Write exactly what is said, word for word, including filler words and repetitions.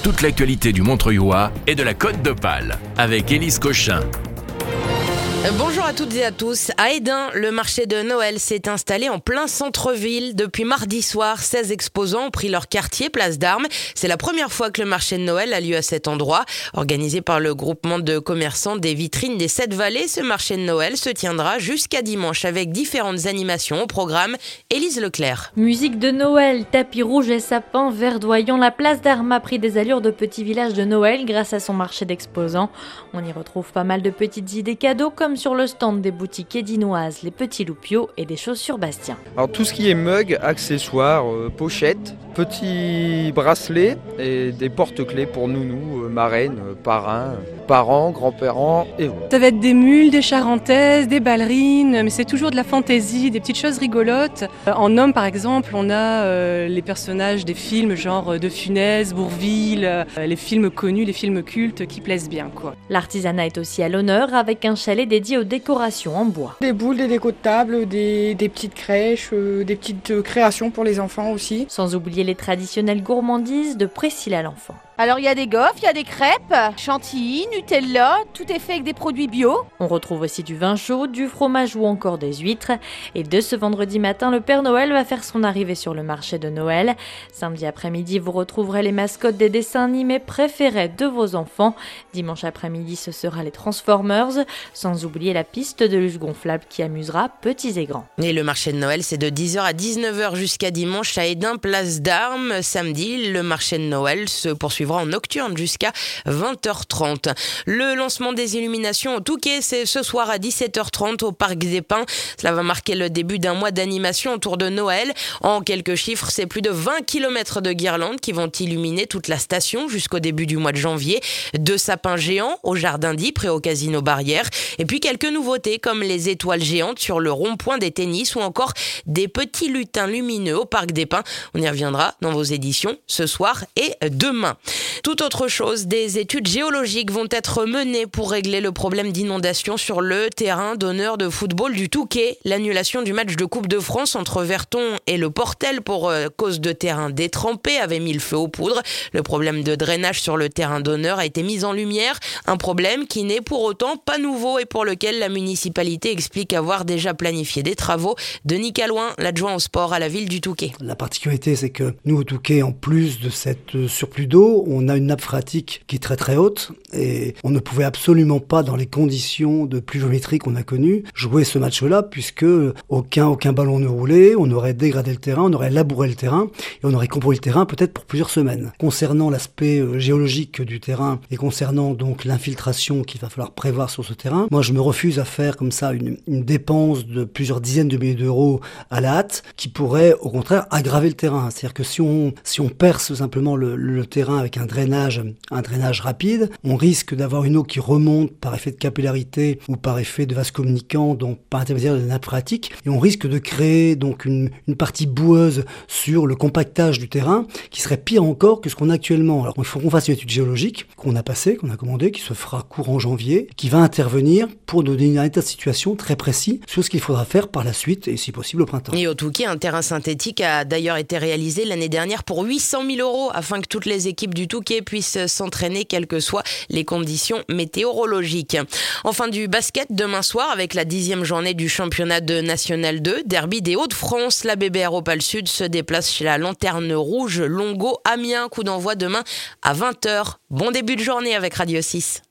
Toute l'actualité du Montreuillois et de la Côte d'Opale avec Élise Cochin. Bonjour à toutes et à tous. À Hesdin, le marché de Noël s'est installé en plein centre-ville. Depuis mardi soir, seize exposants ont pris leur quartier, place d'Armes. C'est la première fois que le marché de Noël a lieu à cet endroit. Organisé par le groupement de commerçants des vitrines des Sept Vallées, ce marché de Noël se tiendra jusqu'à dimanche avec différentes animations au programme. Élise Leclerc. Musique de Noël, tapis rouge et sapins verdoyants, la place d'Armes a pris des allures de petit village de Noël grâce à son marché d'exposants. On y retrouve pas mal de petites idées cadeaux comme sur le stand des boutiques édinoises, les Petits Loupiaux et des chaussures Bastien. Alors tout ce qui est mug, accessoires, euh, pochettes, petits bracelets et des porte-clés pour nounous, euh, marraines, euh, parrains, parents, grands-parents et autres. Ça va être des mules, des charentaises, des ballerines, mais c'est toujours de la fantaisie, des petites choses rigolotes. Euh, en homme par exemple, on a euh, les personnages des films genre De Funès, Bourvil, euh, les films connus, les films cultes qui plaisent bien, quoi. L'artisanat est aussi à l'honneur avec un chalet dédié aux décorations en bois. Des boules, des décos de table, des, des petites crèches, euh, des petites euh, créations pour les enfants aussi. Sans oublier les traditionnelles gourmandises de Priscilla l'enfant. Alors il y a des gaufres, il y a des crêpes, chantilly, Nutella, tout est fait avec des produits bio. On retrouve aussi du vin chaud, du fromage ou encore des huîtres. Et de ce vendredi matin, le Père Noël va faire son arrivée sur le marché de Noël. Samedi après-midi, vous retrouverez les mascottes des dessins animés préférés de vos enfants. Dimanche après-midi, ce sera les Transformers, sans oublier la piste de luge gonflable qui amusera petits et grands. Et le marché de Noël, c'est de dix heures à dix-neuf heures jusqu'à dimanche à Hesdin, place d'Armes. Samedi, le marché de Noël se poursuivra en nocturne jusqu'à vingt heures trente. Le lancement des illuminations au Touquet, c'est ce soir à dix-sept heures trente au Parc des Pins. Cela va marquer le début d'un mois d'animation autour de Noël. En quelques chiffres, c'est plus de vingt kilomètres de guirlandes qui vont illuminer toute la station jusqu'au début du mois de janvier. Deux sapins géants au Jardin d'Ypres et au Casino Barrière. Et puis quelques nouveautés comme les étoiles géantes sur le rond-point des tennis ou encore des petits lutins lumineux au Parc des Pins. On y reviendra dans vos éditions ce soir et demain. Tout autre chose, des études géologiques vont être menées pour régler le problème d'inondation sur le terrain d'honneur de football du Touquet. L'annulation du match de Coupe de France entre Verton et le Portel pour euh, cause de terrain détrempé avait mis le feu aux poudres. Le problème de drainage sur le terrain d'honneur a été mis en lumière. Un problème qui n'est pour autant pas nouveau et pour lequel la municipalité explique avoir déjà planifié des travaux. Denis Calouin, l'adjoint au sport à la ville du Touquet. La particularité, c'est que nous au Touquet, en plus de cette surplus d'eau, on a une nappe phréatique qui est très très haute et on ne pouvait absolument pas, dans les conditions de pluviométrie qu'on a connues, jouer ce match-là puisque aucun, aucun ballon ne roulait, on aurait dégradé le terrain, on aurait labouré le terrain et on aurait compromis le terrain peut-être pour plusieurs semaines. Concernant l'aspect géologique du terrain et concernant donc l'infiltration qu'il va falloir prévoir sur ce terrain, moi je me refuse à faire comme ça une, une dépense de plusieurs dizaines de milliers d'euros à la hâte qui pourrait au contraire aggraver le terrain. C'est-à-dire que si on, si on perce simplement le, le terrain avec un drainage, un drainage rapide, on risque d'avoir une eau qui remonte par effet de capillarité ou par effet de vase communicant, donc par intermédiaire de la nappe phréatique, et on risque de créer donc une, une partie boueuse sur le compactage du terrain qui serait pire encore que ce qu'on a actuellement. Alors il faut qu'on fasse une étude géologique qu'on a passée, qu'on a commandée, qui se fera courant janvier, qui va intervenir pour donner un état de situation très précis sur ce qu'il faudra faire par la suite et si possible au printemps. Et au Touquet, un terrain synthétique a d'ailleurs été réalisé l'année dernière pour huit cent mille euros afin que toutes les équipes du Touquet puissent s'entraîner quelles que soient les conditions météorologiques. Enfin du basket demain soir avec la dixième journée du championnat de National deux, derby des Hauts-de-France. La B B R Opale Sud se déplace chez la Lanterne Rouge Longo Amiens. Coup d'envoi demain à vingt heures. Bon début de journée avec Radio six.